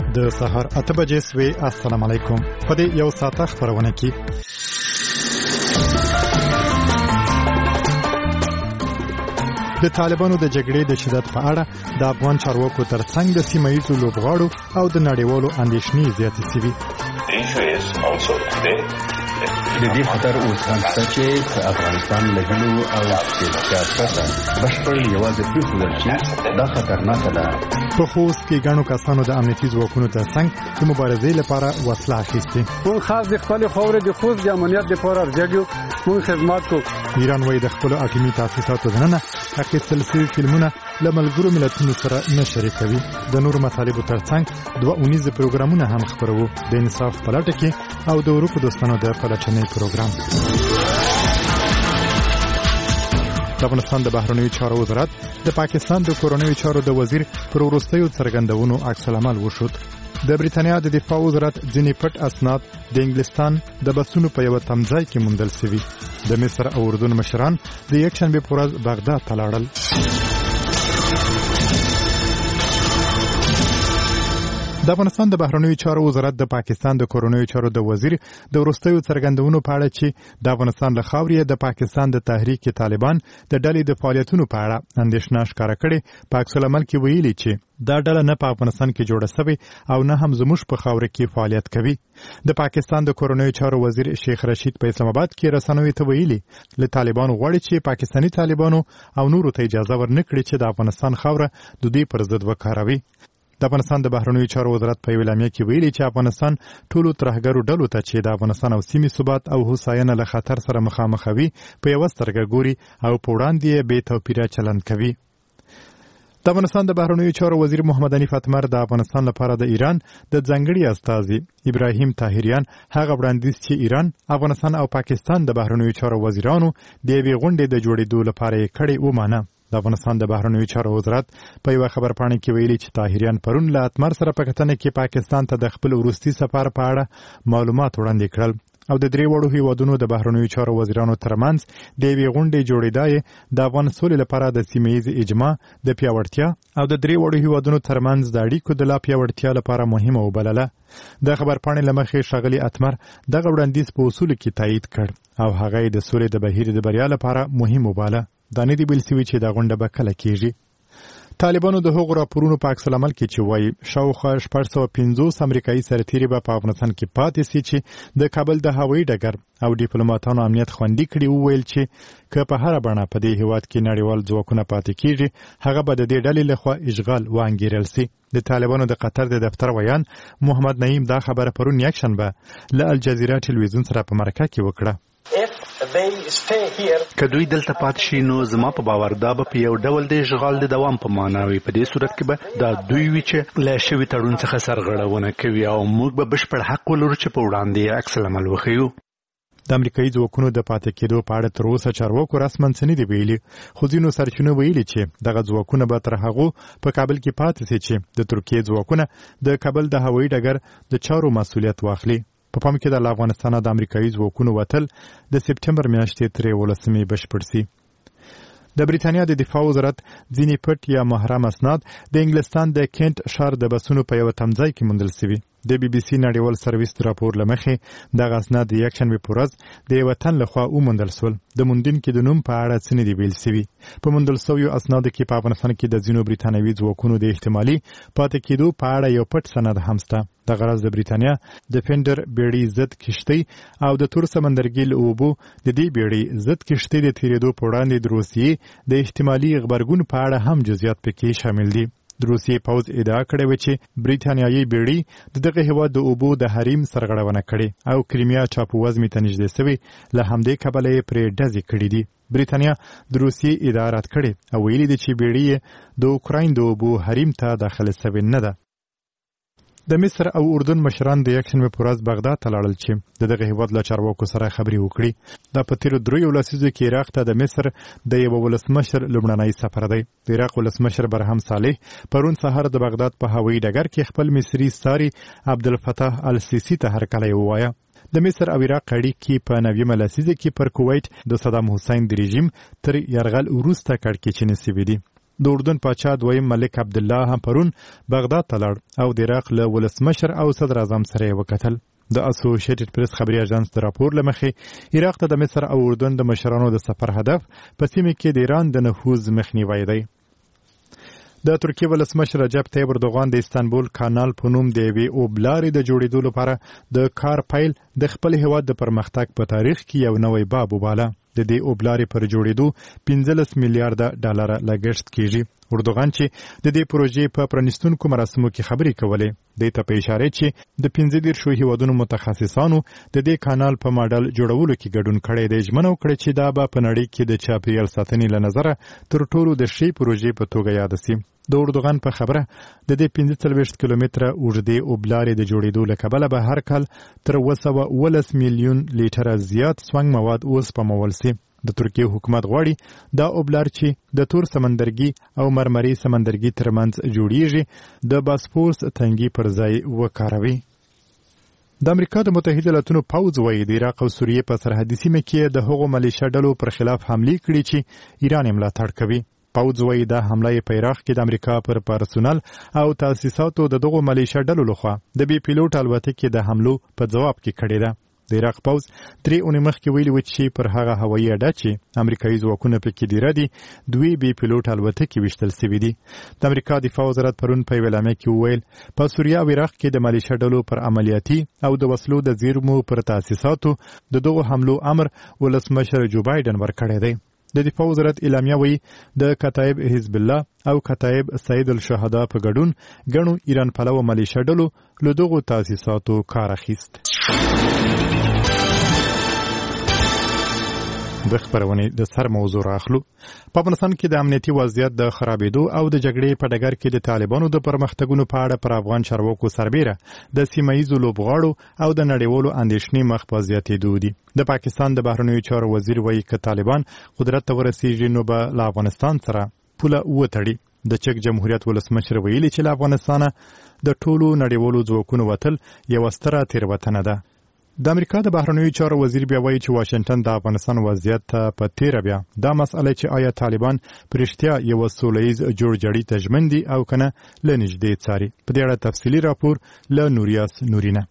د سحر 8 بجې سوي. السلام علیکم. په دې یو ساعت خبرونه کې د طالبانو د جګړې د شدت په اړه د افغان چارواکو ترڅنګ د سیمایي لوبغاړو او د نړیوالو اندېښنې زیاتې شوې. د دې خطر اوس هم شته چې افغانستان له هیلو او سیاست بشپړ یوازې پرېښودل شي دا خطرناکه ده. په خوست کې ګڼو کسانو د امنیتي ځواکونو ترڅنګ د مبارزې لپاره وسله اخیستې. موږ خاص د خپل خاورې د خوست د امنیت لپاره ارزیږو موږ خدمات کوو. ایران وايي د خپل اټومي تاسیساتو دننه اخیستل شوي فلمونه له ملګرو ملتونو سره نه شریکوي. د نورو مطالبو ترڅنګ 2 اونیز پروګرامونه هم خپروو. د انصاف په لټه کې او د اروپا دوستانو د پلټنې پروګرام. د افغانستان د بهرنیو چارو وزارت د پاکستان د کورنیو چارو د وزیر پر وروستیو څرګندونو عکس العمل وشود. د بریتانیا د دفاع وزارت ځینې پټ اسناد د انګلستان د بسونو په یو تمځای کې موندل شوي. د مصر او اردن مشران د یکشنبه په ورځ بغداد ته لاړل. د افغانستان د بهرنیو چارو وزارت د پاکستان د کورنیو چارو د وزیر د وروستیو څرګندونو په اړه چې د افغانستان له خاورې د پاکستان د تحریک طالبان د ډلې د فعالیتونو په اړه اندېښنه ښکاره کړې. په عکس العمل کې ویلي چې دا ډله نه په افغانستان کې جوړه شوې او نه هم زموږ په خاوره کې فعالیت کوي. د پاکستان د کورنیو چارو وزیر شیخ رشید په اسلام آباد کې رسنیو ته ویلي له طالبانو غواړي چې پاکستاني طالبانو او نورو ته اجازه ورنکړي چې د افغانستان خاوره د دوی پر ضد وکاروي. د افغانستان د بهرنیو چارو وزارت په اعلامیه کې ویلي چې افغانستان ټولو ترهګرو ډلو ته چې د افغانستان او سیمې ثبات او هوساینه له خطر سره مخامخ وي په یو سترګه ګوري او په وړاندې بې توپیره چلند کوي. د افغانستان د بهرنیو چارو وزیر محمد حنیف اتمر د افغانستان لپاره د ایران د ځانګړي استازي ابراهیم طاهریان هغه وړاندیز چې ایران، افغانستان او پاکستان د بهرنیو چارو وزیرانو د یوې غونډې د جوړېدو لپاره یې کړې ومانه. د افغانستان د بهرنیو چارو وزارت په یو خبرپاڼه کې ویلي چې طاهریان پرون له اتمر سره په کتنه کې پاکستان ته د خپل وروستي سفر په اړه معلومات وړاندې کړل او د 3 وړو هیوادونو د بهرنیو چارو وزیرانو ترمنځ د یوې غونډې جوړېدا د افغان سولې لپاره د سیمه‌ییز اجماع د پیاوړتیا او د 3 وړو هیوادونو ترمنځ د اړیکو د لا پیاوړتیا لپاره مهمه وبلله. د خبرپاڼې له مخې ښاغلي اتمر دغه وړاندیز په اصولو کې تایید کړ او هغه د سولې د بهیر د بریا لپاره مهم وباله. دا نه دی ویل شوي چې دا غونډه به کله کېږي. طالبانو د هغو راپورونو په عکس العمل کې چې وایي شاوخوا 450 امریکایي سرتیري به په افغانستان کې پاتې سي چې د کابل د هوایي ډګر او ډیپلوماټانو امنیت خوندي کړي وویل چې که په هر بڼه په دې هیواد کې نړیوال ځواکونه پاتې کیږي هغه به د دې ډلې لخوا اشغال وانګیرل سي. د طالبانو د قطر د دفتر ویان محمد نعیم دا خبره پرون یکشنبه له الجزیره ټلویزیون سره په مرکه کې وکړه. که دوی دلته پاتې شي نو زما په باور دا به په یو ډول د اشغال د دوام په معنا وي. په دې صورت کې به دا دوی وي چې له شوي تړون څخه سرغړونه کوي او موږ به بشپړ حق ولرو چې په وړاندې عکس العمل وښیو. د امریکایي ځواکونو د پاتې کېدو په اړه تر اوسه چارواکو رسماً څه نه دي ویلي، خو ځینو سرچینو ویلي چې دغه ځواکونه به تر هغو په کابل کې پاتې شي چې د ترکیې ځواکونه د کابل د هوایي ډګر د چارو مسؤلیت واخلي. په پام کې د افغانستان د امریکایي ځواکونو وتل د سپټمبر میاشتې تر 18 بشپړ شي. د بریتانیا د دفاع وزارت ځینې پټ یا محرم اسناد د انګلستان د کینټ ښار د بسونو په یو تمځای کې موندل شوي. د بي بي سي نړیوال سرویس راپور لمخې دغه اسناد د یکشنبه په ورځ د یو وطن لخوا وموندل شول. د موندونکو د نوم په اړه څه نه دی ویل شوي. په موندل شویو اسنادو کې په افغانستان کې د ځینو بریتانوي ځواکونو د احتمالي پاتې کېدو په اړه یو پټ سند هم شته. د غرض د بریتانیا د فینډر بیړۍ ضد کشتۍ او د تور سمندرګي اوبو د دې بیړۍ ضد کشتۍ د تیریدو په وړاندې د روسیې د احتمالي غبرګون په اړه هم جزئیات پکې شامل دي. د روسیې پوځ ادعا کړې و چې بریتانیایي بیړۍ دغه هیواد د اوبو د حریم سرغړونه کړې او کریمیا چاپووزمې ته نږدې شوې، له همدې کبله یې پرې ډزې کړې دي. بریتانیا د روسیې ادعا رد کړې او ویلي دي چې بیړۍ د اوکراین د اوبو حریم ته داخله شوې نه ده. د مصر او اردن مشران د یکشنبه په ورځ بغداد ته لاړل چې دغه هیواد له چارواکو سره خبرې وکړي. دا په تیرو 3 لسیزو کې عراق ته د مصر د یو ولسمشر لومړنی سفر دی. د عراق ولسمشر برهم صالح پرون سهار د بغداد په هوایي ډګر کې خپل مصري ساري عبدالفتاح السیسی ته هرکلی ووایه. د مصر او عراق اړیکې په 90مه لسیزه کې پر کویت د صدام حسین د رژیم تر یرغل وروسته کړکېچنې شوې دي. د اردن پاچا دویم ملک عبدالله هم پرون بغداد ته لاړ او د عراق له ولسمشر او صدر اعظم سره یې وکتل. د اسوسییټډ پریس خبري اژانس د راپور له مخې عراق ته د مصر او اردن د مشرانو د سفر هدف په سیمه کې د ایران د نفوذ مخنیوی دی. د ترکیه ولسمشر رجب طیب اردوغان د استانبول کانال په نوم د یوې اوبلارې د جوړېدو لپاره د کار پیل د خپل هیواد د پرمختګ په تاریخ کې یو نوی باب وباله. د دې اوبلارې پر جوړېدو 15 میلیارډ ډالر لګښت کیږي. اردوغان چې د دې پروژې په پرانیستونکو مراسمو کې خبرې کولې د ته په اشاره چې د 15 هیوادونو متخصصانو د دې کانال په ماډل جوړولو کې ګډون کړی دی. ژمنه وکړه چې دا به په نړۍ کې د چاپیریال ساتنې له نظره تر ټولو د ښې پروژې په توګه یاد شي. د اردوغان په خبره د دې 45 کیلومتره اوږدې اوبلارې د جوړېدو له کبله به هر کال تر 210 میلیون لیټره زیات سونګ مواد وسپمول شي. د ترکیه حکومت غواړي دا اوبلار چې د تور سمندرګي او مرمري سمندرګي ترمنځ جوړیږي د باسفورس تنګي پر ځای وکاروي. د امریکا د متحده ایالاتونو پوځ وايي د عراق او سوریې په سرحدي سیمه کې د هغو ملیشه ډلو پر خلاف حملې کړې چې ایران یې ملاتړ کوي. پوځ وايي دا حمله په عراق کې د امریکا پر پرسونل او تاسیساتو د دغو ملیشه ډلو لخوا د بي پیلوټ الوتکې د حملو په جواب کې کړې ده. د عراق پوځ 3 اونۍ مخکې ویلي و چې پر هغه هوایي اډه چې امریکایي ځواکونه پکې ډیره دي 2 بي پیلوټ الوتکې وشتل شوي دي. د امریکا دفاع وزارت پرون په اعلامیه کې وویل په سوریه او عراق کې د ملیشه ډلو پر عملیاتي او د وسلو د زیرمو پر تاسیساتو د دغو حملو امر ولسمشر جو بایدن ورکړی دی. د دفاع وزارت اعلامیه وایي د کتایب حزب الله او کتایب سید الشهدا په ګډون ګڼو ایران پلوه ملیشه ډلو له دغو تاسیساتو کار اخیست. د خبرونې د سر موضوع راخلو. په افغانستان کې د امنیتي وضعیت د خرابېدو او د جګړې په ډګر کې د طالبانو د پرمختګونو په اړه پر افغان چارواکو سربېره د سیمه‌ییزو لوبغاړو او د نړیوالو اندېښنې مخ په زیاتېدو دي. د پاکستان د بهرنیو چارو وزیر وایي که طالبان قدرت ته ورسیږي نو به له افغانستان سره پوله وتړي. د چک جمهوریت ولسمشر ویلي چې له افغانستانه د ټولو نړیوالو ځواکونو وتل یوه ستره تېروتنه ده. د امریکا د بهرنیو چارو وزیر بیا وایي چې واشنگټن د افغانستان وضعیت ته په تیره بیا دا مسئله چې آیا طالبان په رښتیا یو سولهییز جوړجاړي ته ژمن دي او کنه له نږدې څاري. په دې اړه تفصیلي راپور له نوریاس نورینه.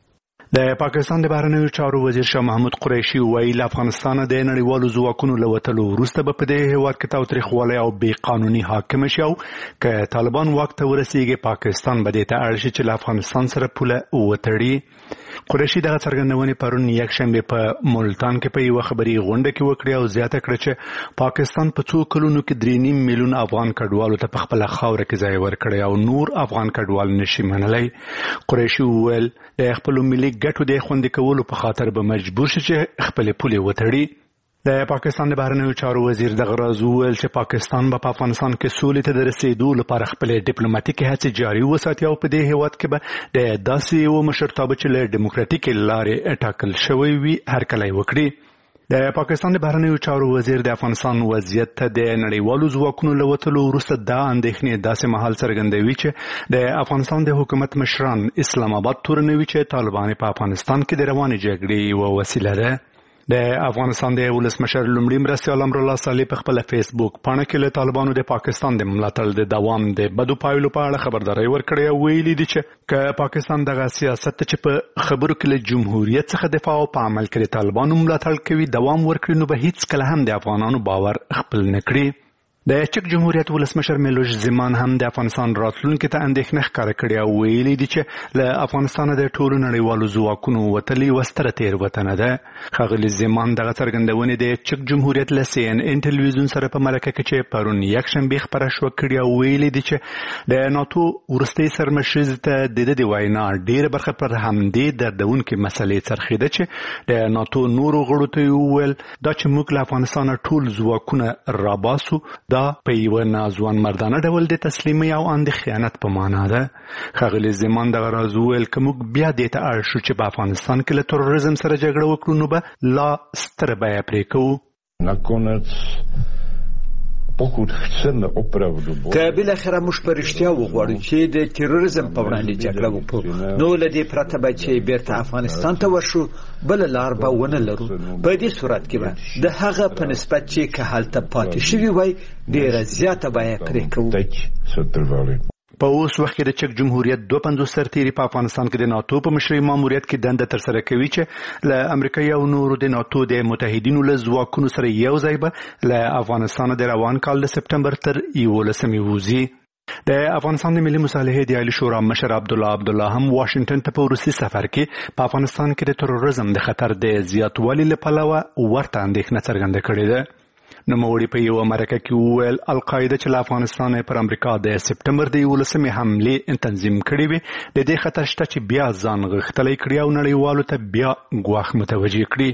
د پاکستان د بهرنیو چارو وزیر شاه محمود قریشي وایي له افغانستان د نړیوالو ځواکونو له وتلو وروسته به په دې هېواد کې تاوتریخوالی او بې قانوني حاکم شي او که طالبان واک ته ورسیږي پاکستان به دې ته اړ شي چې له افغانستان سره پوله وتړي. قریشي دغه څرګندونې پرون یکشنبه په ملتان کې په یوه خبري غونډه کې وکړه او زیاته کړه چې پاکستان په څو کلونو کې 3.5 میلیون افغان کډوالو ته په خپل خاوره کې ځای ورکړی او نور افغان کډوال نشي منلی. قریشي وویل د خپل ملي ګټو د خوندي کولو په خاطر به مجبور شي چې خپل پولې وتړي. د پاکستان د بهرنیو چارو وزیر دغه راز وویل چې پاکستان به په افغانستان کې سولې ته د رسیدو لپاره خپل ډیپلوماټیکي هڅې جاري وساتي او په دې هېواد کې به د داسې یو مشرتابه چې له ډیموکراتیکې لارې ټاکل شوی وي هرکلی وکړي. د پاکستان د بهرنیو چارو وزیر د افغانستان وضعیت ته د نړیوالو ځواکونو له وتلو وروسته دا اندېښنې داسې مهال څرګندوي چې د افغانستان د حکومت مشران اسلام آباد تورنوي چې طالبان په افغانستان کې د روانې جګړې یوه وسیله ده. د افغانستان د ولسمشر لومړي مرستیال امرالله صالح په خپل فیسبوک پاڼه کې له طالبانو د پاکستان د ملاتړ د دوام د بدو پایلو په اړه خبرداري ورکړې او ویلي دي چې که پاکستان دغه سیاست چې په خبرو کې له جمهوریت څخه دفاع او په عمل کې د طالبانو ملاتړ کوي دوام ورکړي نو به هیڅ کله هم د افغانانو باور خپل نه کړي. د چک جمهوریت ولسمشر میلوش زمان هم د افغانستان راتلونکي ته اندېښنه ښکاره کړې او ویلي دي چې له افغانستانه د ټولو نړیوالو ځواکونو وتل یوه ستره تېروتنه ده. ښاغلي زمان دغه څرګندونې د چک جمهوریت له CNN ټلویزیون سره په مرکه کې چې پرون یکشنبې خپره شوه کړې او ویلي دي چې د ناتو وروستۍ سرمشریز ته د ده د وینا ډېره برخه پر همدې دردونکې مسلې څرخېده چې د ناتو نورو غړو ته یې وویل دا چې موږ له افغانستانه ټول ځواکونه راباسو دا په یوه ناځوان مردانه ډول د تسلیمۍ او اند خیانت په معنا ده. ښاغلي زمان دغه راز وویل که موږ بیا دې ته اړ شو چې په افغانستان کې له تروریزم سره جګړه وکړو نو به لا ستره بیه پرې کوو. Наконец, که بالاخره موږ په رښتیا وغواړو چې د تروریزم په وړاندې جګړه وکړو، نو له دې پرته به چې بیرته افغانستان ته ورشو بله لار به ونه لرو. په دې صورت کې به د هغه په نسبت چې که هلته پاتې شوي وای ډېره زیاته بیه پرې کوو. په اوس وخت کې د چک جمهوریت 250 سرتیري په افغانستان کې د ناتو په مشرۍ ماموریت کې دنده ترسره کوي چې له امریکا او نورو د ناتو د متحدینو له ځواکونو سره یو ځای به له افغانستان د روان کال د سپټمبر تر 11 وځي. د افغانستان د ملي مصالحې د عالی شورا مشر عبدالله هم واشنگټن ته په روسي سفر کې په افغانستان کې د تروریزم د خطر د زیاتوالي له پلوه ورته اندېښنه څرګنده کړې ده. نوموړي په یو مرکه کې وویل القاعده چې له افغانستان پر امریکا د سپټمبر د 11 حملې تنظیم کړې وي د دې خطر شته چې بیا ځان غښتلی کړي او نړیوالو ته بیا ګواښ متوجه کړي.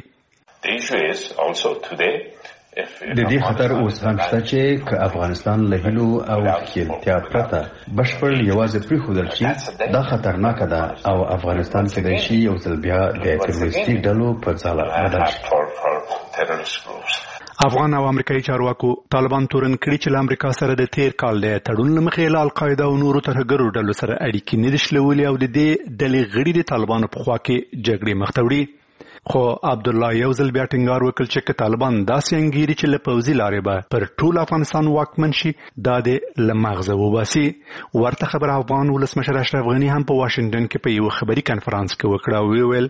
د دې خطر اوس هم شته چې که افغانستان له هیلو او خیالتیا پرته بشپړ یوازې پرېښودل شي دا خطرناکه ده او افغانستان کېدای شي یو ځل بیا د تروریستي ډلو په ځاله بدل شي. افغان او امریکایي چارواکو طالبان تورن کړي چې له امریکا سره د تیر کال د تړون له مخې له القاعده او نورو ترهګرو ډلو سره اړیکې نه دي شلولې او د دې ډلې غړي د طالبانو په خوا کې جګړې مخ ته وړي. خو عبدالله یو ځل بیا ټینګار وکړ چې که طالبان داسې انګیري چې له پوځي لارې به پر ټول افغانستان واکمن شي دا د له مغزه وباسي. ورته خبره افغان ولسمشر اشرف غني هم په واشنګټن کې په یو خبري کنفرانس کې وکړه او ویل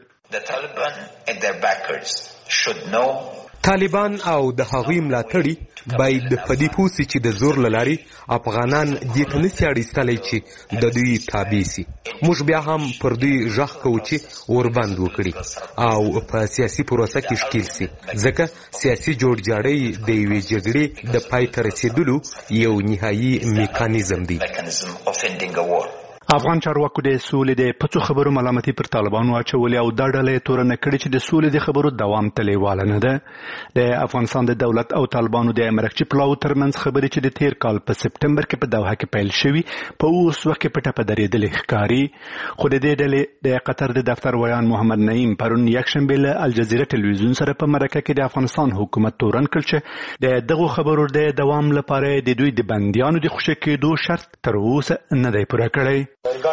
طالبان او د هغوی ملاتړي باید په دې پوه سي چې د زور له لارې افغانان دې ته نسي اړیستلی چې د دوی تابع سي. موږ بیا هم پر دوی غږ کوو چې اوربند وکړي او په سیاسي پروسه کې ښکیل سي، ځکه سیاسي جوړجاړی د یوې جګړې د پای ته رسېدلو یو نهایي میکانیزم دی. افغان چارواکو د سولې د پڅو خبرو ملامتي پر طالبانو اچولې او دا ډله تورنه کړې چې د سولې د خبرو دوام تلیواله نه ده. د افغانستان د دولت او طالبانو د مرکچي پلاو ترمنځ خبرې چې د تیر کال په سپټمبر کې په دوحه کې پیل شوي په اوس وخت کې پټه په درېدلې ښکاري. خو د دې ډلې د قطر د دفتر ویان محمد نعیم پرون یکشنبه له الجزیره ټلویزیون سره په مرکه کې د افغانستان حکومت تورن کړ چې د دغو خبرو د دوام لپاره د دوی د بندیانو د خوشي کېدو شرط تر اوسه نه دی پوره کړی.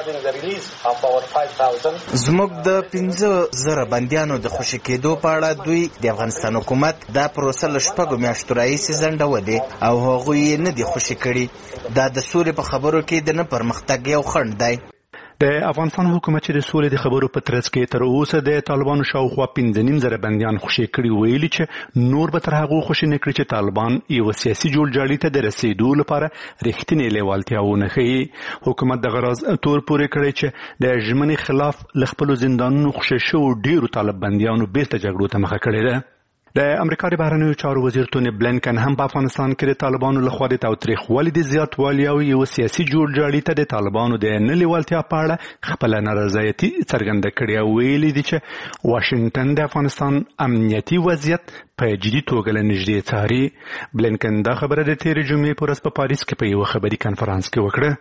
زموږ د 15,000 بندیانو د خوشي کېدو په اړه دوی د افغانستان حکومت دا پروسه له 6 میاشتو راهیسې ځنډولې او هغوی یې نه دي خوشي کړي. دا د سولې په خبرو کې د نه پرمختګ یو خنډ دی. د افغانستان حکومت چې د سولې د خبرو په ترڅ کې تر اوسه د طالبانو شاوخوا 15,000 بندیان خوشي کړي ویلي چې نور به تر هغو خوشي نه کړي چې طالبان یو سیاسي جوړجاړي ته د رسېدو لپاره رښتینې لیوالتیا ونه ښیي. حکومت د غرض تور پورې کړی چې د ژمنې خلاف له خپلو زندانونو خوشي شوو ډېرو طالب بندیانو بیرته جګړو ته مخه کړې ده. د امریکا د بهرنیو چارو وزیر توني بلینکن هم په افغانستان کې د طالبانو لخوا د تاوتریخوالي د زیاتوالي او یو سیاسي جوړجاړي ته د طالبانو د نه لیوالتیا په اړه خپله نارضایتي څرګنده کړې او ویلي دي چې واشنګټن د افغانستان امنیتي وضعیت په جدي توګه له نږدې څاري. بلینکن دا خبره د تېرې جمعې په ورځ په پاریس کې په یوه خبري کنفرانس کې وکړه.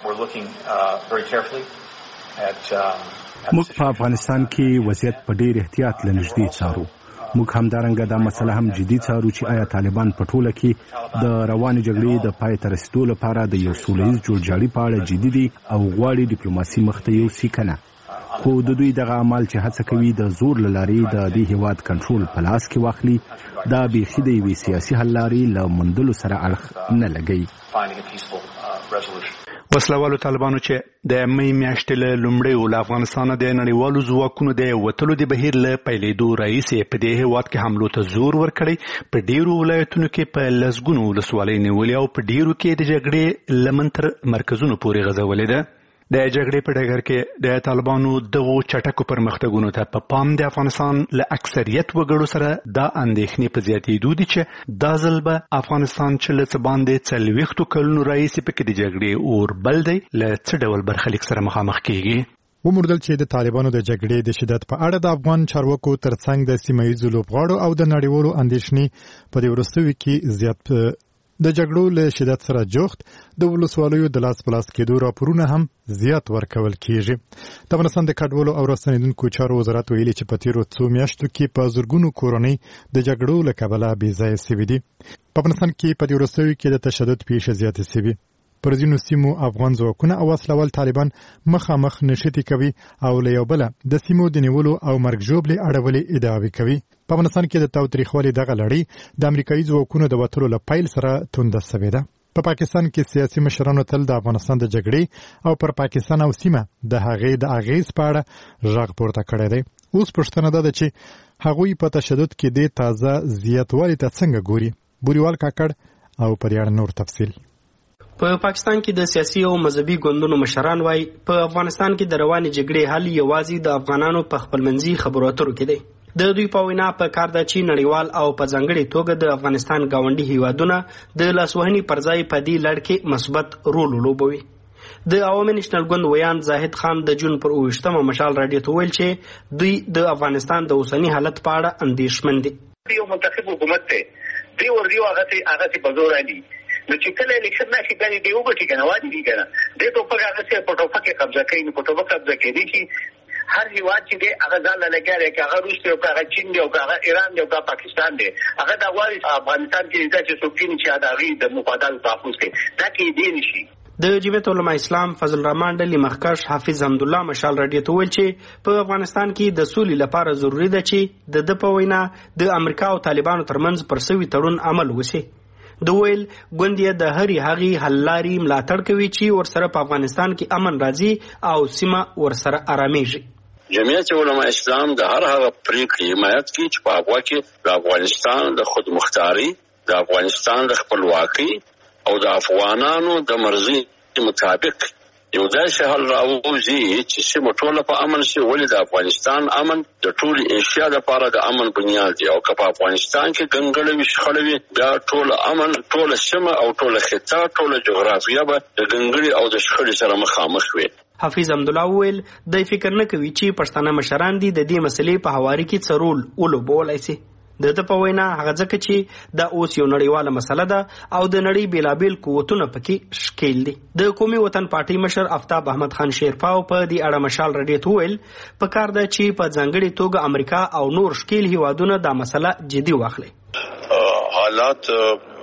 موږ په افغانستان کې وضعیت په ډېر احتیاط له نږدې څارو. موږ همدارنګه دا مسله هم جدي څارو چې آیا طالبان په ټوله کې د روانې جګړې د پای ته رسېدو لپاره د یو سولیز جوړجاړي په اړه جدي دي او غواړي ډیپلوماسي مخته یوسي که نه. خو د دوی دغه عمل چې هڅه کوي د زور له لارې د دې هېواد کنټرول په لاس کې واخلي دا بیخي د یوې سیاسي حل لارې له موندلو سره اړخ نه لګوي. وسلوالو طالبانو چې د مې میاشتې له لومړیو له افغانستانه د نړیوالو ځواکونو د وتلو د بهیر له پیلېدو راهیسې په دې هېواد کې حملو ته زور ورکړی. په ډېرو ولایتونو کې په لسګونو ولسوالۍ نیولې او په ډېرو کې د جګړې لمن تر مرکزونو پورې غځولې ده. د جګړې په ډګر کې د طالبانو دغو چټکو پرمختګونو ته په پام د افغانستان له اکثریت وګړو سره دا اندېښنې په زیاتېدو دي چې دا ځل به افغانستان چې له څه باندې 40 کلونو راهیسې پکې د جګړې اور بل دی له څه ډول برخلیک سره مخامخ کیږي. وموندل چې د طالبانو د جګړې د شدت په اړه د افغان چارواکو ترڅنګ د سیمه ییزو لوبغاړو او د نړیوالو اندېښنې په دې وروستیو کې د جګړو له شدت سره جوخت د ولسوالیو د لاس په لاس کېدو راپورونه هم زیات ورکول کیږي. د افغانستان د کډوالو او راستنیدونکو چارو وزارت ویلي چې په تیرو څو میاشتو کې په زرګونو کورنۍ د جګړو له کبله بې ځایه سوي دي. په افغانستان کې په دې وروستیو کې د تشدد پیښې زیاتې سوي. پر ځینو سیمو افغان ځواکونه او وسلوال طالبان مخامخ نښتې کوي او له یو بله د سیمو د نیولو او مرګ ژوبلې اړولې ادعاوې کوي. په افغانستان کې د تاوتریخوالي دغه لړۍ د امریکایي ځواکونو د وتلو له پیل سره تونده سوې ده. په پاکستان کې سیاسي مشرانو تل د افغانستان د جګړې او پر پاکستان او سیمه د هغې د اغېز په اړه غږ پورته کړی دی. اوس پوښتنه ده چې هغوی په تشدد کې د تازه زیاتوالي ته څنګه ګوري. بوریوال کاکړ او پر اړه نور تفصیل. په پاکستان کې د سیاسي او مذهبي ګوندونو مشران وایي په افغانستان کې د روانې جګړې حل یوازې د افغانانو په خپلمنځي خبرو اترو کې دی. د دوی په وینا په کار ده چې نړیوال او په ځانګړې توګه د افغانستان ګاونډي هیوادونه د لاسوهنې پر ځای په دې لړ کې مثبت رول ولوبوي. د عوامي نېشنل ګوند ویان زاهد خان د جون پر 28 مشال راډیو ته ویل چې دوی د افغانستان د اوسني حالت په اړه اندېښمن دي. یو منتخب حکومت دی دی ورډیو هغه په زور علي نو چې کله الیکشن نشي کني دی وګټي کنه وادي دی کنه د ټوپک هغه څه په ټوپک کې قبضه کوي نو په ټوپک قبضه کوي چې هر هیواد چې دی هغه ځان له لګاري کې هغه روس دی او هغه چین دی او هغه ایران دی او هغه پاکستان دی هغه د افغانستان کې چې څوکین چې دا غي د مفادات تحفظ کوي دا کې دی نشي. د جمعیت علماء اسلام فضل الرحمن ډلې مخکښ حافظ حمدالله مشال راډیو ته ویل چې په افغانستان کې د سولې لپاره ضروری ده چې د په وینا د امریکا او طالبانو ترمنځ پر سوي تړون عمل وشي. د ویل ګوند یې د هرې هغې حل لارې ملاتړ کوي چې ورسره په افغانستان کې امن راځي او سیمه ورسره آرامېږي. جمعیت علماء اسلام د هر هغه پریکړې حمایت کوي چې په هغه کې د افغانستان د خودمختاري د افغانستان د خپلواکۍ او د افغانانو د مرزي مطابق یو داسې حل راوځي چې سیمه ټوله په امن شي. ولې د افغانستان امن د ټول ایشیا لپاره د امن بنیاد دی او که په افغانستان کې ګنګړې وي شخړې وي بیا ټول امن ټول سیمه او ټول خطه ټول جغرافیه به د ګنګړې او د شخړې سره مخامخ وي. حافظ حمدالله ویل د فکر نه کوي چې پښتانه مشران دي د دې مسلې په هواري کې څه رول ولوبولی شي. د په وینا هغه ځکه چې دا اوس یو نړیواله مسله ده او د نړۍ بیلابیل قوتونه پکې شکیل دي. د قومي وطن پارټي مشر آفتاب احمد خان شیرپاو په دې اړه مشال راډیو ته ویل په کار ده چې په ځانګړې توګه امریکا او نور شکیل هیوادونه دا مسله جدي واخلي. حالات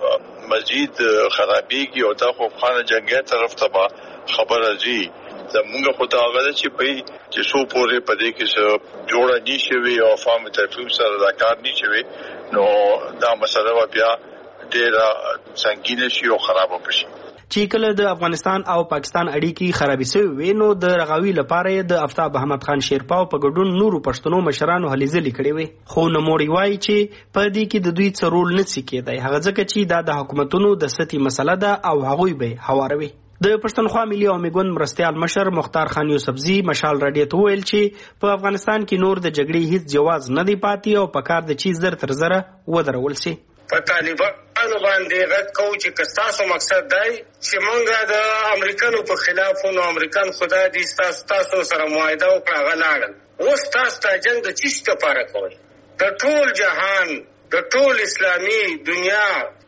مزید خرابېږي او دا خو خانه جنگي طرف ته خبره ځي. زمونږ خو ته هغه چې چې څو پورې په دې کې څه جوړه نشي وي او فهم تفهیم سره دا کار نشي وي نو دا مسله بیا ډېره سنگینه شي او خراب وشي. چې کله د افغانستان او پاکستان اړیکې خرابې شوې وي نو د رغاوي لپاره د آفتاب احمد خان شیرپاو په ګډون نورو پښتنو مشرانو هلې ځلې کړې وي. خو نوموړي وایي چې په دې کې د دوی څه رول نه شي کېدای هغه ځکه چې دا د حکومتونو د سطحي مسله ده او هغوی به هواروي. د پښتونخوا ملي عوامي ګوند مرستیال مشر مختار خان یوسفزي مشال راډیو ته ویل چې په افغانستان کې نور د جګړې هیڅ جواز نه دی پاتې او په کار د چیز زر تر زره ودرول شي. په طالبانو باندې غږ کوو چې کستاسو مقصد دی چې مونږ د امریکانو په خلاف نو امریکان خدا دې تاسو سره معاهده وکړه غلاړل اوس تاسو ته جنگ د چیش لپاره کوي. د ټول جهان د ټول اسلامي دنیا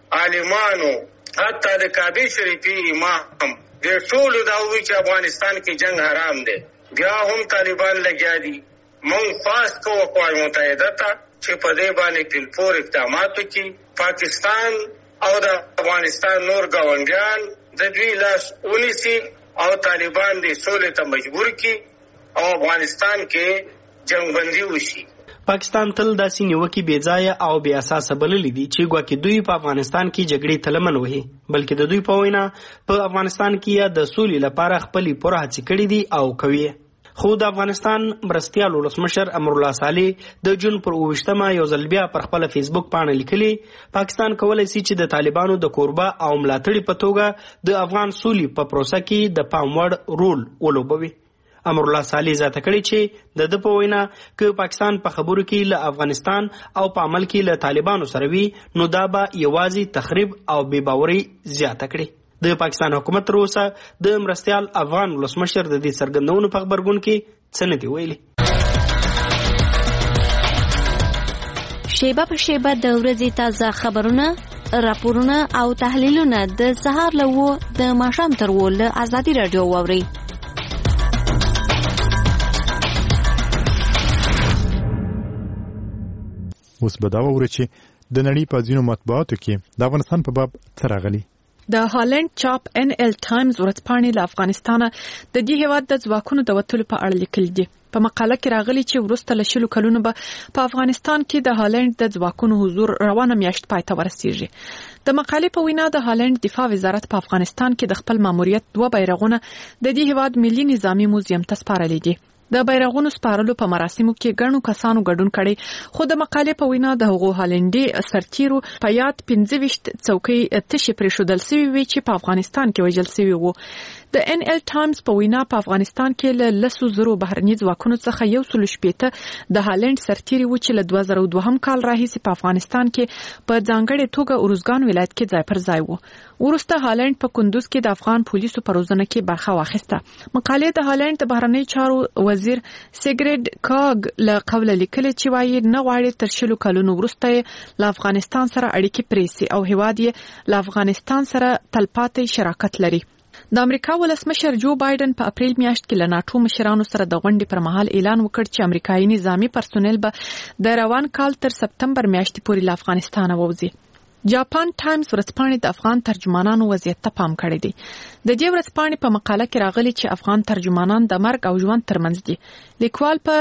عالمانو حتی د کعبه شریفی امام د ټول داوی چې افغانستان کې جنگ حرام دی بیا هم طالبان لګیا دي. مونږ خواست کوو اقوام متحده ته چې په دې باندې ټلپور اقدامات وکړي. پاکستان او د افغانستان نور ګاونډیان د دوی لاس ونیسي او طالبان دې سولې ته مجبور کړي او افغانستان کې جنگ بندي وشي. پاکستان تل داسې نیوکې بې ځایه او بې اساسه بللې دي چې ګواکې دوی په افغانستان کې جګړې ته لمن وهي بلکې د دوی په وینا په افغانستان کې یا د سولې لپاره خپلې پوره هڅې کړې دي او کوي. خو د افغانستان مرستیال ولسمشر امرالله صالح د جون پر 28 یو ځل بیا پر خپل فیسبوک پاڼه لیکلي پاکستان کولی شي چې د طالبانو د کوربه او ملاتړي په توګه د افغان سولې په پروسه کې د پام وړ رول ولوبوي. امرالله صالح زیاته کړې چې د په وینا که پاکستان په خبرو کې له افغانستان او په عمل کې له طالبانو سره وي نو دا به یوازې تخریب او بې باوري زیاته کړي. د پاکستان حکومت تر اوسه د مرستیال افغان ولسمشر د دې څرګندونو په خبرګون کې څه نه دي ویلي. شیبه په شیبه د ورځې تازه خبرونه راپورونه او تحلیلونه د سهار له 9 د ماښام تر 10 له ازادي راډیو واورئ. اوس به دا ووري چې د نړۍ په ځینو مطبوعاتو کې د افغانستان په باب څه راغلي. د هالند چاپ NL ټایمز ورځپاڼې له افغانستانه د دې هیواد د ځواکونو د وټلو په اړه لیکلي دي. په مقاله کې راغلي چې وروسته له 10 کلونو به په افغانستان کې د هالند د ځواکونو حضور روانه میاشت پای ته ورسیږي. د مقالې په وینا د هالند دفاع وزارت په افغانستان کې د خپل ماموریت 2 بیرغونه د دې هیواد ملي نظامی موزیم ته سپارلي دي. د بیرغونو سپارلو په مراسمو کې ګڼو کسانو ګډون کړي، خو د مقالې په وینا د هغو هالندي سرتیرو په یاد 25 څوکۍ تشې پرېښودل شوې وي چې په افغانستان کې وژل شوي وو. د NL ټایمز په وینا په افغانستان کې له 100 بهرني ځواکونو څخه 180 د هالند سرتیري و چې له 2002 کال راهیسې په افغانستان کې په ځانګړې توګه اروزګان ولایت کې ځای پر ځای وو. ورسته هالند په کندوز کې د افغان پولیسو په روزنه کې برخه واخیسته. مقالې د هالند د بهرنی چارو وزیر سیګریډ کاګ له قوله لیکلي چې وايي نه غواړي تر 10 کلونو وروسته له افغانستان سره اړیکې پرېسي او هیواد یې له افغانستان سره تلپاتې شراکت لري. د امریکا ولسمشر جو بایدن په اپریل میاشت کې له ناتو مشرانو سره د غونډې پر مهال اعلان وکړ چې امریکایي نظامی پرسونل به د روان کال تر سپتمبر میاشتې پورې له افغانستان ووځي. جاپان ټایمز ورځپاڼې د افغان ترجمانانو وضعیت ته پام کړی دی. د دې ورځپاڼې په مقاله کې راغلي چې افغان ترجمانان د مرګ او ژوند ترمنځ دي. لیکوال په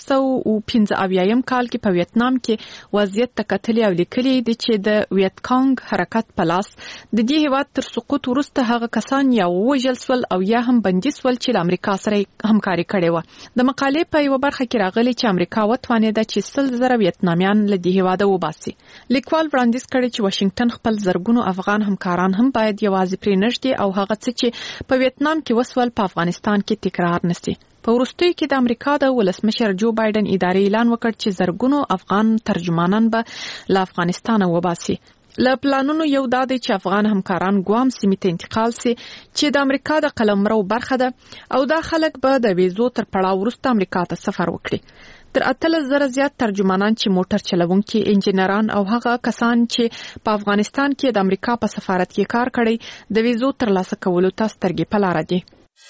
1995 کال کې په ویتنام کې وضعیت ته کتلي او لیکلي دي چې د ویتکانګ حرکت په لاس د دې هیواد تر سقوط وروسته هغه کسان یا وژل شول او یا هم بندي شول چې له امریکا سره همکاري کړې و. د مقالې په یو برخه کې راغلي چې امریکا وتوانېده چې 100,000 ویتنامیان له دې هیواده وباسي. لیکوال وړاندیز کړی چې واشنگټن خپل زرګونو افغان همکاران هم باید یوازې پرې نږدې او هغه څه چې په ویتنام کې وسول په افغانستان کې تکرار نشي. په وروستیو کې د امریکا د ولسمشر جو بایدن ادارې اعلان وکړ چې زرګونو افغان ترجمانان به له افغانستان وباسي. له پلانونو یو دا دی چې افغان همکاران ګوام سیمې ته انتقال سي چې د امریکا د قلمرو برخه ده او دا خلک به د ویزو تر پړاو وروسته امریکا ته سفر وکړي. تر 18,000 زیات ترجمانان چې موټر چلوونکي، انجینران او هغه کسان چې په افغانستان کې د امریکا په سفارت کې کار کړی د ویزو ترلاسه کولو ته سترګې په لاره دي.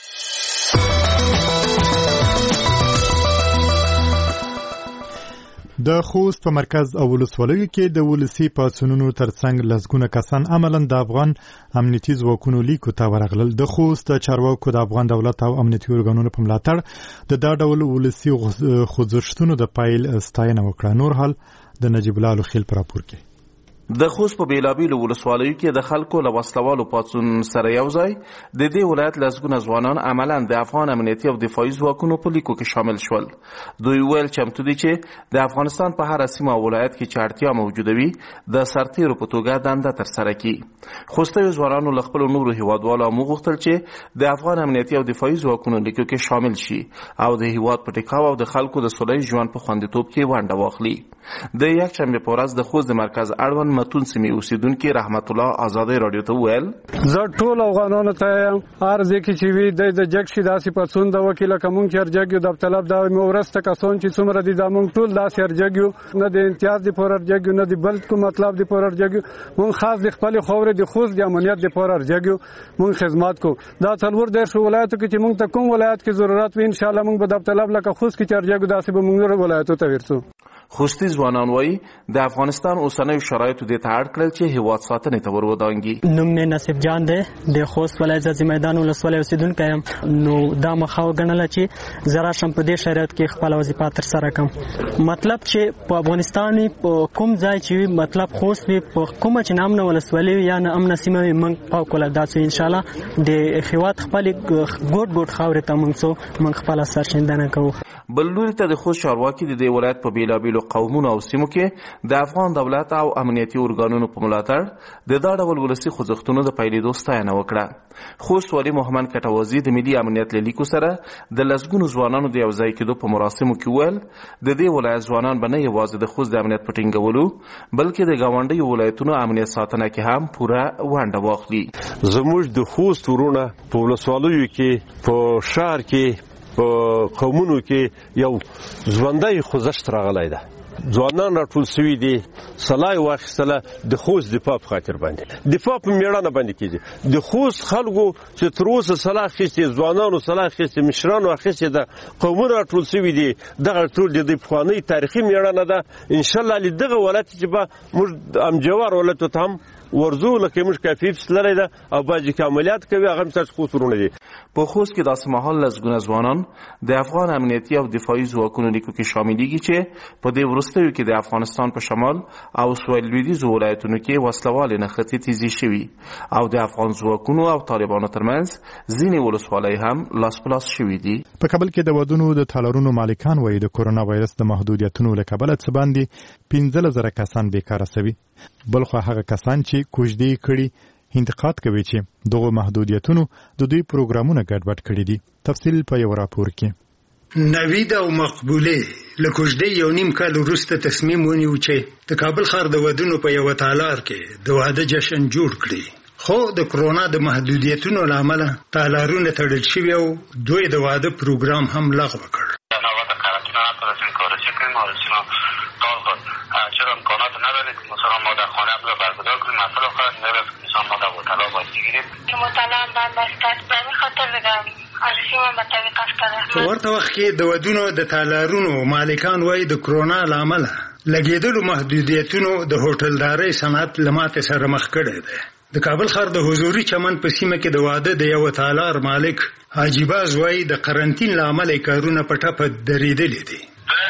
د خوست په مرکز او ولسوالیو کې د ولسی پاڅونونو ترڅنګ لسګونه کسان عملاً د افغان امنیتي ځواکونو لیکو ته ورغلل. د خوست چارواکو د افغان دولت او امنیتي ارګانونو په ملاتړ د دا ډول ولسی خوځښتونو د پایل ستاینه وکړه. نور حال د نجیب الله لوخیل پر راپور کې. د خوست په بیلابیلو ولسوالیو کې د خلکو له وسلوالو پاڅون سره یو ځای د دې ولایت لسګونه ځوانان عملاً د افغان امنیتي او دفاعي ځواکونو په لیکو کې شامل شول. دوی ویل چمتو دي چې د افغانستان په هر سیمه او ولایت کې چې اړتیا موجوده وي د سرتیرو په توګه دنده ترسره کړي. خوستیو ځوانانو له خپلو نورو هیوادوالو هم وغوښتل چې د افغان امنیتي او دفاعي ځواکونو لیکو کې شامل شي او د هیواد په ټیکاو او د خلکو د سوله ییز ژوند په خوندیتوب کې ونډه واخلي. د یکشنبه په ورځ د خوست د مرکز اړوند متون سیمې اوسیدونکي رحمت الله آزادۍ رادیو ته وویل زه ټول افغانانو ته هر ځای کې چې وي د جګ شي داسې پاڅون د وکیل کوم چې ارجګ یو د طلب دا مورسته کسان چې څومره دي د مونږ ټول داسې ارجګ یو نه د امتیاز دی پر ارجګ نه دی بل کوم مطلب دی پر ارجګ مونږ خاص د خپل خاورې د خوست د امنیت دی پر ارجګ مونږ خدمات کو دا څلور د شو ولایتو کې چې مونږ ته کوم ولایت کې ضرورت وي ان شاء الله مونږ به د طلب لکه خوست کې ارجګ داسې به مونږ ولایتو ته ورسو. خوستی ځوانان وایي د افغانستان اوسنیو شرایطو د ته اړ کړل چې هیواد ساتنې ته ورودانګي. نوم مې نصیب جان دی د خوست ولایت ځاځي میدان ولسوالۍ اوسیدونکی یم. نو دا مخه وګڼله چې زه راشم په دې شرایط کې خپله وظیفه ترسره کړم. مطلب چې په افغانستان په کوم ځای چې وي مطلب خوست وي په کومه چې نامنه ولسوالۍ وي یا نه امنه سیمه وي موږ فوق العاده څو انشاءالله د هیواد خپلې ګوټ ګوټ خاورې ته موږ خپله سرښندنه کوو. بل لوري ته د خوست چارواکي د دې ولایت په بیلابیلو قومونو او سیمو کې د افغان دولت او امنیتي ارګانونو په ملاتړ د دا ډول ولسي خوځښتونو د پیلېدو ستاینه وکړه. خوست والي محمد کټوازي د ملي امنیت له لیکو سره د لسګونو ځوانانو د یوځای کېدو په مراسمو کې وویل د دې ولایت ځوانان به نه یوازې د خوست د امنیت په ټینګولو بلکې د ګاونډیو ولایتونو امنیت ساتنه کې هم پوره ونډه واخلي. زموږ د خوست ورونه په ولسوالیو کې په ښار کې په قومونو کې یو ژوندی خوځښت راغلی ده ځوانان راټول شوي دي سلای واخیستله د خوست دفاع په خاطر باندې دفاع په میړانه باندې کېږي د خوست خلکو چې تر اوسه سلاح اخیستې ځوانانو سلاح اخیستې مشرانو اخیستې ده قومونه راټول شوي دي دغه ټول د دوی پخوانۍ تاریخي میړانه ده انشاءالله له دغه ولایت چې به موږ امجوار ولایتو ته هم ورزو لکه موږ کافي فسلری ده او باجی که عملیات کوي هغه هم خوست ورونه دي په خوست کې داسې مهال لسګونه ځوانان د افغان امنیتي او دفاعي ځواکونو لیکو کې شاملېږي چې په دې وروستیو کې د افغانستان په شمال او سویل لویدیځو ولایتونو کې وسلوالې نښتې تیزې شوي او د افغان ځواکونو او طالبانو ترمنځ ځینې ولسوالۍ هم لاس په لاس شوي دي. په کابل کې د ودونو د تالارونو مالکان وایي د کورونا وایرس د محدودیتونو له کبله څه باندې 15,000 کسان بیکاره شوي بلخو هغه کسان چې کوژدې کړي انتقاد کوي چې دغه محدودیتونو د دوی پروګرامونه ګډوډ کړي دي. تفصیل په یو راپور کې. نوید او مقبوله له کوژدې یو نیم کال وروسته تصمیم ونیو چې د کابل ښار د ودونو په یو تالار کې د واده جشن جوړ کړي خو د کرونا د محدودیتونو له امله تالارونه تړل شوي او دوی د واده پروګرام هم لغوه کړ. چرا امکانات ندارید که مثلا ما در خانه رو برگزار کنیم مثلا خواهد ندارد که مثلا ما در مطالعه باید بگیریم مطالعه هم بستد به این خاطر بگم ارزشی من به طریق افتاده. په ورته وخت کې د ودونو د تالارونو مالکان وایي د کرونا له امله لګېدلو محدودیتونو د هوټلدارۍ صنعت له ماتې سره مخ کړی دی. د کابل ښار د حضوري چمن په سیمه کې د واده د یو تالار مالک حاجي باز وایي د قرنطین له امله کارونه په ټپه درېدلي دي.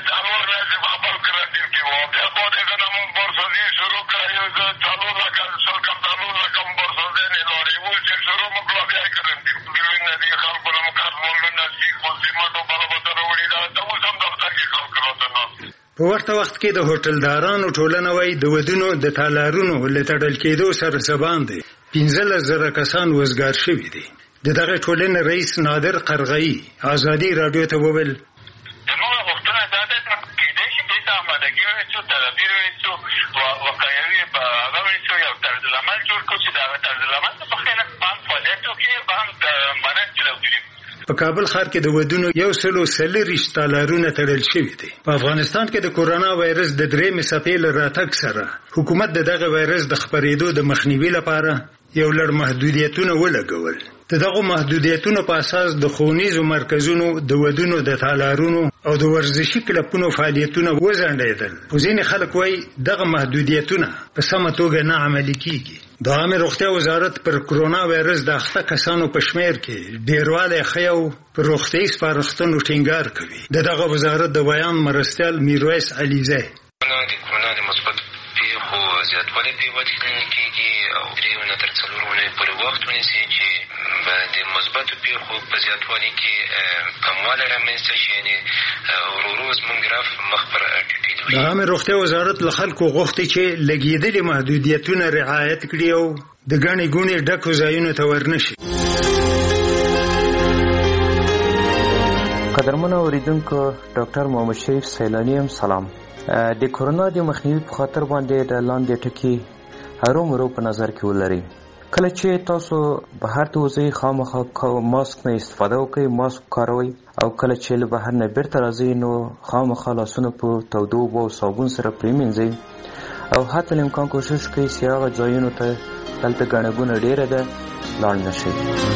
په ورته وخت کې د هوټلدارانو ټولنه وایي د ودونو د تالارونو له تړل کېدو سره سباندې 15,000 کسان وزګار شوي دي. د دغه ټولنې رئیس نادر قرغی ازادي رادیو ته وویل زموږ غوښتنه دا ده چې کېدای شي دې ته آمادګي ونیسو تدابیر ونیسو وقایوي په هغه ونیسو یو طرزالعمل جوړ کړو چې د هغه طرزالعمل څخه خلک په هم فعالیتو کې به هم منظ چلو کړي. په کابل ښار کې د ودونو 140 تالارونه تړل شوي دي. په افغانستان کې د کورونا وایرس د 3 څپې له راتګ سره حکومت د دغه وایرس د خپرېدو د مخنیوي لپاره یو لړ محدودیتونه ولګول. دغه محدودیتونو په اساس د ښوونیزو مرکزونو د ودونو د تالارونو او د ورزشي کلبونو فعالیتونه وځنډېدل. خو ځینې خلک وایي دغه محدودیتونه په سمه توګه نه عملي کیږي. د عامه روغتیا وزارت پر کرونا وایرس د اخته کسانو په شمیر کې ډیروالی ښیي او پر روغتیایي سپارښتنو ټینګار کوي. دغه وزارت د بیان مرستیال میرویس علیزی د کرونا د مثبت پیښو زیاتوالی په هېواد کې کېږي او 3 نه تر 4 اونۍ پورې وخت ونیسي چې د مثبتو پیښو په زیاتوالي کې کموالی رامنځته شي یعنې ورو ورو زموږ ګراف مخ پر ټیټېدو. د عامه روغتیا وزارت له خلکو غوښتي چې لګېدلي محدودیتونه رعایت کړي او د ګڼې ګوڼې ډکو ځایونو ته ورنشي. قدرمنو اوریدونکو ډاکټر محمد شریف سیلانی هم سلام. د کورونا د مخنیوي په خاطر باندې د لاندې ټکي هرومرو په نظر کې ولرئ. کله چې تاسو بهر ته وځئ خامخا ماسک نه استفاده وکړئ، ماسک کاروئ او کله چې له بهر نه بیرته راځئ نو خامخا لاسونه په تودو اوبو او صابون سره پرېمینځئ او حتی الامکان کوشش کوئ چې هغه ځایونو ته دلته ګڼه ګوڼه ډېره ده لاړ نه شئ.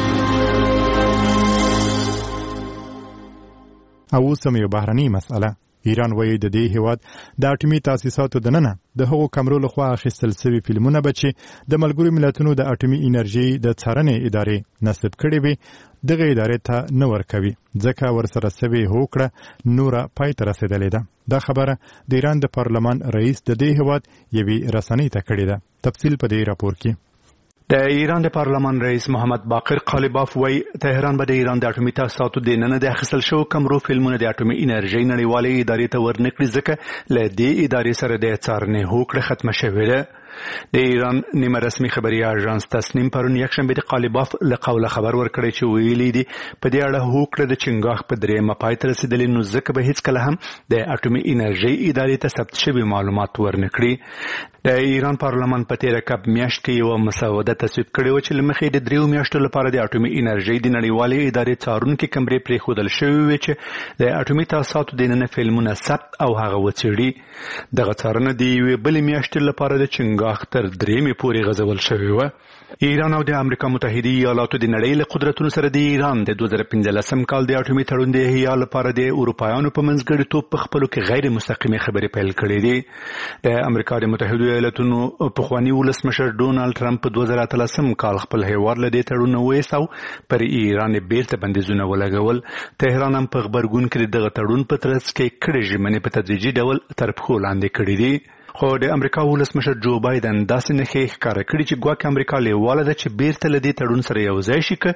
او اوس هم یو بهرنۍ مسئله. ایران وایي د دې هیواد د اټومي تاسیساتو دننه د هغو کمرو لخوا اخیستل شوي فلمونه به چې د ملګرو ملتونو د اټومي انرژي د څارنې ادارې نصب کړي وي دغه ادارې ته نه ورکوي ځکه ورسره شوې هوکړه نوره پای ته رسېدلې ده. دا خبره د ایران د پارلمان رئیس د دې هیواد یوې رسنۍ ته کړې ده. تفصیل په دې راپور کې. د ایران د پارلمان رئیس محمد باقر قالیباف وایي تهران به د ایران د اټومي تاسیساتو د ننه د اخیستل شوو کمرو فلمونه د اټومي انرژۍ نړیوالې ادارې ته ورنکړي ځکه له دې ادارې سره د څارنې هوکړه ختمه شوې ده. د ایران نیمه رسمي خبري اژانس تسنیم پرون یکشنبه د قالیباف له قوله خبر ورکړی چې ویلي دي په دې اړه هوکړه د چنګاښ په درېیمه پای ته رسېدلې، نو ځکه به هیڅکله هم د اټومي انرژۍ ادارې ته ثبت شوي معلومات ورنکړي. د ایران پارلمان په تیره کب میاشت کې یوه مسوده تصویب کړې وه چې له مخې د 3 میاشتو لپاره د اټومي انرژۍ د نړیوالې ادارې څارونکي کمرې پرېښودل شوې وې چې د اټومي تاسیساتو دننه فلمونه ثبت او هغه وڅېړي. دغه څارنه د یوې بلې میاشتې لپاره د چنګاښ تر 3 پورې غځول شوې وه. ایران او د امریکا متحده ایالاتو د نړۍ له قدرتونو سره د ایران د 2015 کال د اټومي تړون د احیا لپاره د اروپایانو په منځګړیتوب په خپلو کې غیر مستقیمې خبرې پیل کړې دي. د امریکا د متحده ایالاتونو پخواني ولسمشر ډونالډ ټرمپ په 2013 کال خپل هیواد له دې تړون وایستو، پر ایران بیرته بندیزونه ولګول. تهران هم په غبرګون کې دغه تړون په ترڅ کې کړې ژمنې په تدریجي ډول تر پښو لاندې کړې دي. خو د امریکا ولسمشر جو بایدن داسې نښې ښکاره کړي چې ګواکې امریکا لیواله ده چې بیرته له دې تړون سره یو ځای شي که